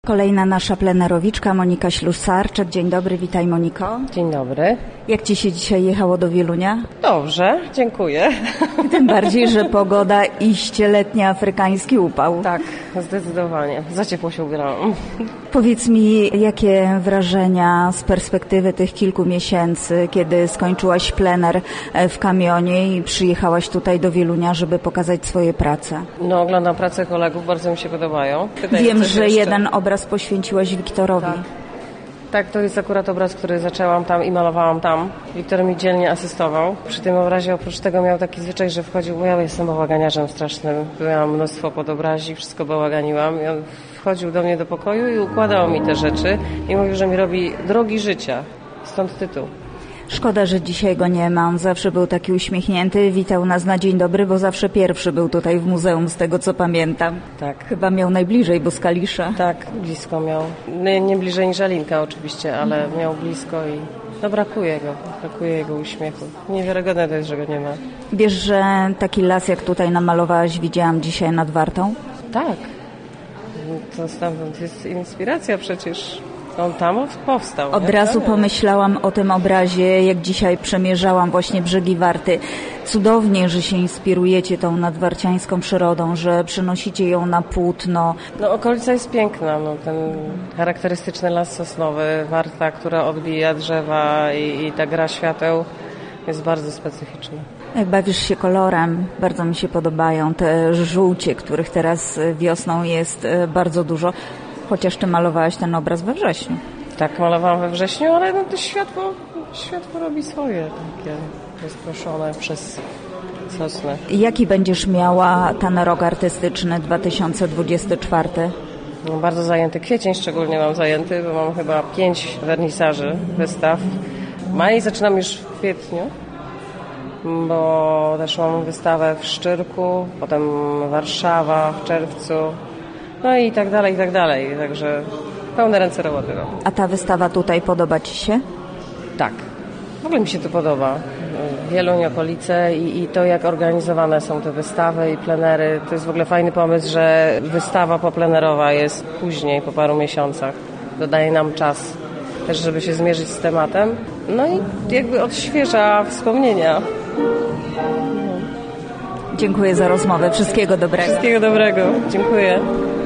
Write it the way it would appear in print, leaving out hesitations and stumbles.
Kolejna nasza plenerowiczka, Monika Ślusarczyk. Dzień dobry, witaj Moniko. Dzień dobry. Jak Ci się dzisiaj jechało do Wielunia? Dobrze, dziękuję. Tym bardziej, że pogoda iście letni afrykański upał. Tak, zdecydowanie. Za ciepło się ubierałam. Powiedz mi, jakie wrażenia z perspektywy tych kilku miesięcy, kiedy skończyłaś plener w Kamionie i przyjechałaś tutaj do Wielunia, żeby pokazać swoje prace? No, oglądam pracę kolegów, bardzo mi się podobają. Wiem, że jeden obraz poświęciłaś Wiktorowi. Tak, to jest akurat obraz, który zaczęłam tam i malowałam tam. Wiktor mi dzielnie asystował. Przy tym obrazie oprócz tego miał taki zwyczaj, że wchodził, bo ja jestem bałaganiarzem strasznym. Miałam mnóstwo podobrazi, wszystko bałaganiłam. I on wchodził do mnie do pokoju i układał mi te rzeczy i mówił, że mi robi drogi życia. Stąd tytuł. Szkoda, że dzisiaj go nie ma. On zawsze był taki uśmiechnięty, witał nas na dzień dobry, bo zawsze pierwszy był tutaj w muzeum, z tego co pamiętam. Tak. Chyba miał najbliżej Boskalisza. Tak, blisko miał. Nie bliżej niż Alinka oczywiście, ale miał blisko i no brakuje jego uśmiechu. Niewiarygodne to jest, że go nie ma. Wiesz, że taki las jak tutaj namalowałaś, widziałam dzisiaj nad Wartą? Tak. To stamtąd jest inspiracja przecież. On tam powstał. Od razu pomyślałam o tym obrazie, jak dzisiaj przemierzałam właśnie brzegi Warty. Cudownie, że się inspirujecie tą nadwarciańską przyrodą, że przenosicie ją na płótno. No okolica jest piękna, no, ten charakterystyczny las sosnowy, Warta, która odbija drzewa i ta gra świateł jest bardzo specyficzna. Jak bawisz się kolorem, bardzo mi się podobają te żółcie, których teraz wiosną jest bardzo dużo. Chociaż ty malowałaś ten obraz we wrześniu. Tak, malowałam we wrześniu, ale no to światło robi swoje, takie rozproszone przez sosnę. Jaki będziesz miała ten rok artystyczny 2024? No, bardzo zajęty kwiecień, szczególnie mam zajęty, bo mam chyba 5 wernisaży, wystaw. Maj zaczynam już w kwietniu, bo też mam wystawę w Szczyrku, potem Warszawa w czerwcu. No i tak dalej, także pełne ręce roboty. No. A ta wystawa tutaj podoba Ci się? Tak, w ogóle mi się to podoba. Wieluń, okolice i to, jak organizowane są te wystawy i plenery. To jest w ogóle fajny pomysł, że wystawa poplenerowa jest później, po paru miesiącach. Dodaje nam czas też, żeby się zmierzyć z tematem. No i jakby odświeża wspomnienia. Dziękuję za rozmowę. Wszystkiego dobrego. Wszystkiego dobrego. Dziękuję.